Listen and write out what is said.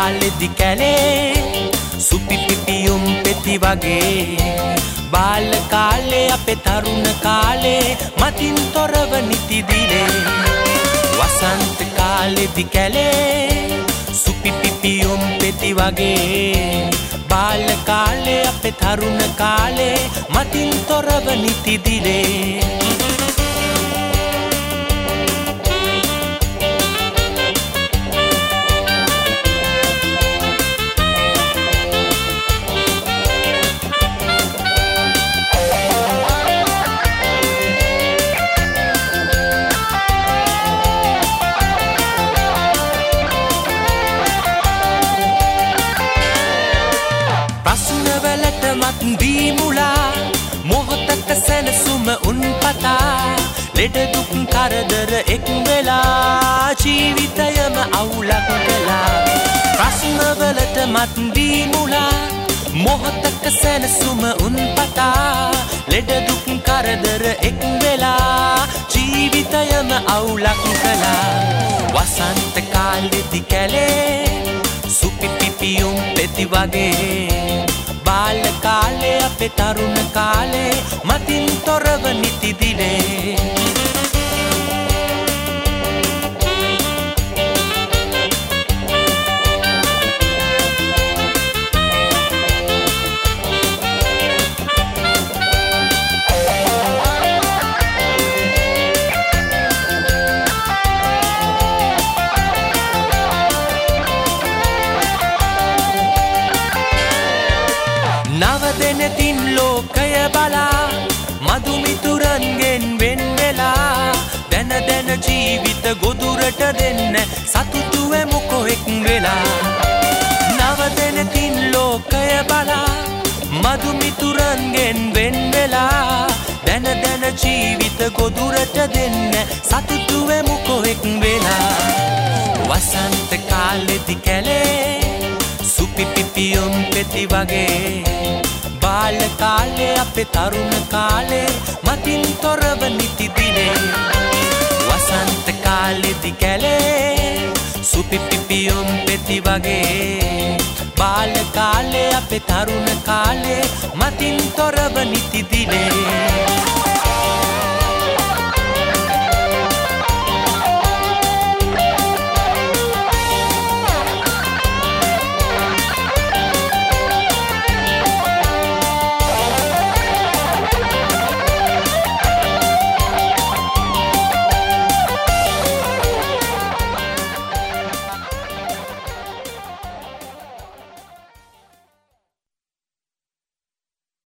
කාලෙදි කැලේ සුපිපිපියුම් පෙති වගේ බාල කාලේ අපේ තරුණ කාලේ මතින් තොරව නිති දිලේ වසන්ත කාලෙදි කැලේ සුපිපිපියුම් පෙති වගේ බාල කාලේ අපේ තරුණ කාලේ මතින් තොරව නිති දිලේ දී මුලා මොහොතක සැනසුම උන්පතා ලෙඩ දුක් කරදර එක් වෙලා ජීවිතයම අවුලක් වෙලා ප්‍රශ්නවලට මත් දී මුලා මොහොතක සැනසුම උන්පතා ලෙඩ දුක් කරදර එක් වෙලා ජීවිතයම අවුලක් කළා වසන්ත කාලෙදි කැලේ සුපිපිපියුම් පෙති වගේ බාල කාලේ අපේ තරුණ කාලේ මතින් තොරව නිති දිලේ නවදෙනතින් ලෝකය බලා මදුමිතුරන්ගෙන් වෙන් වෙලා දැන දැන ජීවිත ගොදුරට දෙන්න සතුටු වෙමු කොහෙක් වෙලා නවදෙනතින් ලෝකය බලා මදුමිතුරන්ගෙන් වෙන් වෙලා දැන දැන ජීවිත ගොදුරට දෙන්න සතුටු වෙමු කොහෙක් වෙලා වසන්ත කාලෙදි කැලේ සුපිපිපියුම් පෙති වගේ බාල කාලේ අපේ තරුණ කාලේ මතින් තොරව නිති දිලේ වසන්ත කාලෙදි කැලේ සුපිපිපියුම් පෙති වගේ බාල කාලේ අපේ තරුණ කාලේ මතින් තොරව නිති දිලේ